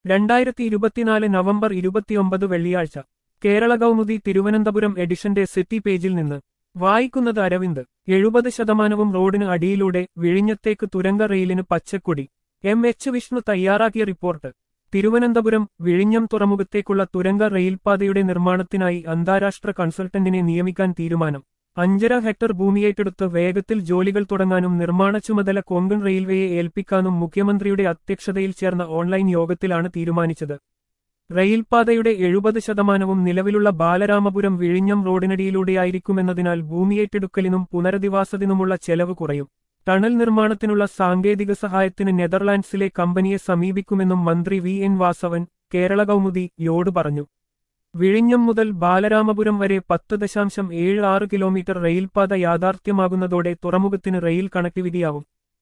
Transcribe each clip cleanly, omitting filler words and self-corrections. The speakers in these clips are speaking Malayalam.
2024 നവംബർ 29 വെള്ളിയാഴ്ച കേരള കൗമുദി തിരുവനന്തപുരം എഡിഷന്റെ സിറ്റി പേജിൽ നിന്ന് വായിക്കുന്നത് അരവിന്ദ് 70% റോഡിന് അടിയിലൂടെ വിഴിഞ്ഞത്തേക്ക് തുരങ്ക റെയിലിന് പച്ചക്കൊടി എച്ച് വിഷ്ണു തയ്യാറാക്കിയ റിപ്പോർട്ട് തിരുവനന്തപുരം വിഴിഞ്ഞം തുറമുഖത്തേക്കുള്ള തുരങ്ക റെയിൽപാതയുടെ നിർമ്മാണത്തിനായി അന്താരാഷ്ട്ര കൺസൾട്ടന്റിനെ നിയമിക്കാൻ തീരുമാനം 5.5 ഹെക്ടർ ഭൂമിയേറ്റെടുത്ത് വേഗത്തിൽ ജോലികൾ തുടങ്ങാനും നിർമ്മാണ ചുമതല കൊങ്കൺ റെയിൽവേയെ ഏൽപ്പിക്കാനും മുഖ്യമന്ത്രിയുടെ അധ്യക്ഷതയിൽ ചേർന്ന ഓൺലൈൻ യോഗത്തിലാണ് തീരുമാനിച്ചത് റെയിൽപാതയുടെ 70% നിലവിലുള്ള ബാലരാമപുരം വിഴിഞ്ഞം റോഡിനടിയിലൂടെയായിരിക്കുമെന്നതിനാൽ ഭൂമിയേറ്റെടുക്കലിനും പുനരധിവാസത്തിനുമുള്ള ചെലവ് കുറയും ടണൽ നിർമ്മാണത്തിനുള്ള സാങ്കേതിക സഹായത്തിന് നെതർലാൻഡ്സിലെ കമ്പനിയെ സമീപിക്കുമെന്നും മന്ത്രി വി എൻ വാസവൻ കേരള കൗമുദി യോട് പറഞ്ഞു വിഴിഞ്ഞം മുതൽ ബാലരാമപുരം വരെ 10.76 കിലോമീറ്റർ റെയിൽപാത യാഥാർത്ഥ്യമാകുന്നതോടെ തുറമുഖത്തിന് റെയിൽ കണക്ടിവിറ്റിയാവും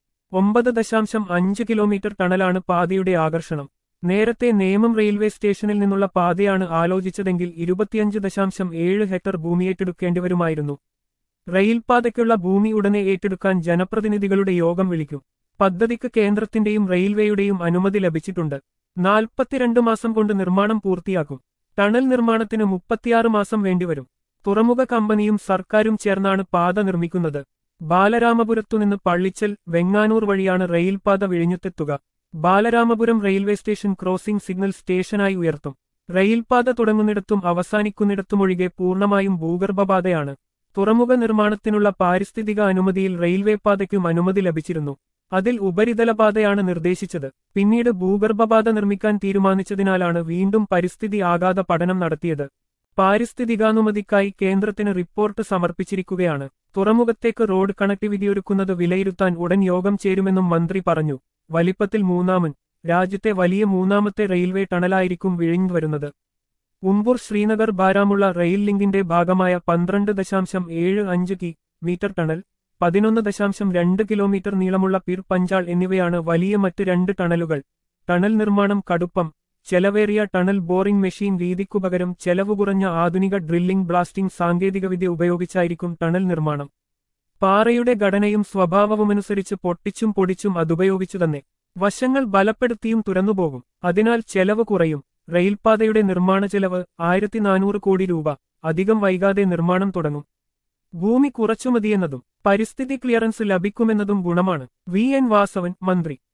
9.5 കിലോമീറ്റർ ടണലാണ് പാതയുടെ ആകർഷണം നേരത്തെ നേമം റെയിൽവേ സ്റ്റേഷനിൽ നിന്നുള്ള പാതയാണ് ആലോചിച്ചതെങ്കിൽ 25.7 ഹെക്ടർ ഭൂമിയേറ്റെടുക്കേണ്ടിവരുമായിരുന്നു റെയിൽപാതയ്ക്കുള്ള ഭൂമി ഉടനെ ഏറ്റെടുക്കാൻ ജനപ്രതിനിധികളുടെ യോഗം വിളിക്കും പദ്ധതിക്ക് കേന്ദ്രത്തിന്റെയും റെയിൽവേയുടെയും അനുമതി ലഭിച്ചിട്ടുണ്ട് 42 മാസം കൊണ്ട് നിർമ്മാണം പൂർത്തിയാക്കും ടണൽ നിർമ്മാണത്തിന് 36 മാസം വേണ്ടിവരും തുറമുഖ കമ്പനിയും സർക്കാരും ചേർന്നാണ് പാത നിർമ്മിക്കുന്നത് ബാലരാമപുരത്തുനിന്ന് പള്ളിച്ചൽ വെങ്ങാനൂർ വഴിയാണ് റെയിൽപാത വിഴിഞ്ഞത്തെത്തുക Balaramapuram railway station crossing signal സ്റ്റേഷനായി ഉയർത്തും റെയിൽപാത തുടങ്ങുന്നിടത്തും അവസാനിക്കുന്നിടത്തുമൊഴികെ പൂർണ്ണമായും ഭൂഗർഭപാതയാണ് തുറമുഖ നിർമ്മാണത്തിനുള്ള പാരിസ്ഥിതിക അനുമതിയിൽ റെയിൽവേ പാതയ്ക്കും അനുമതി ലഭിച്ചിരുന്നു അതിൽ ഉപരിതലപാതയാണ് നിർദ്ദേശിച്ചത് പിന്നീട് ഭൂഗർഭപാത നിർമ്മിക്കാൻ തീരുമാനിച്ചതിനാലാണ് വീണ്ടും പരിസ്ഥിതി ആഘാത പഠനം നടത്തിയത് പാരിസ്ഥിതികാനുമതിക്കായി കേന്ദ്രത്തിന് റിപ്പോർട്ട് സമർപ്പിച്ചിരിക്കുകയാണ് തുറമുഖത്തേക്ക് റോഡ് കണക്ടിവിറ്റിയൊരുക്കുന്നത് വിലയിരുത്താൻ ഉടൻ യോഗം ചേരുമെന്നും മന്ത്രി പറഞ്ഞു വലിപ്പത്തിൽ രാജ്യത്തെ വലിയ മൂന്നാമത്തെ റെയിൽവേ ടണലായിരിക്കും വിഴിഞ്ഞ് വരുന്നത് ഉംപൂർ ശ്രീനഗർ ബാരാമുള്ള റെയിൽ ലിങ്കിന്റെ ഭാഗമായ 12.75 മീറ്റർ ടണൽ 11.2 കിലോമീറ്റർ നീളമുള്ള പീർ പഞ്ചാൾ എന്നിവയാണ് വലിയ മറ്റ് 2 ടണലുകൾ ടണൽ നിർമ്മാണം കടുപ്പം ചെലവേറിയ ടണൽ ബോറിംഗ് മെഷീൻ രീതിക്കുപകരം ചെലവ് കുറഞ്ഞ ആധുനിക ഡ്രില്ലിംഗ് ബ്ലാസ്റ്റിംഗ് സാങ്കേതികവിദ്യ ഉപയോഗിച്ചായിരിക്കും ടണൽ നിർമ്മാണം പാറയുടെ ഘടനയും സ്വഭാവവുമനുസരിച്ച് പൊട്ടിച്ചും പൊടിച്ചും അതുപയോഗിച്ചു തന്നെ വശങ്ങൾ ബലപ്പെടുത്തിയും തുറന്നുപോകും അതിനാൽ ചെലവ് കുറയും റെയിൽപാതയുടെ നിർമ്മാണ ചെലവ് 1400 കോടി രൂപ അധികം വൈകാതെ നിർമ്മാണം തുടങ്ങും ഭൂമി കുറച്ചുമതിയെന്നതും പരിസ്ഥിതി ക്ലിയറൻസ് ലഭിക്കുമെന്നതും ഗുണമാണ് വി എൻ വാസവൻ മന്ത്രി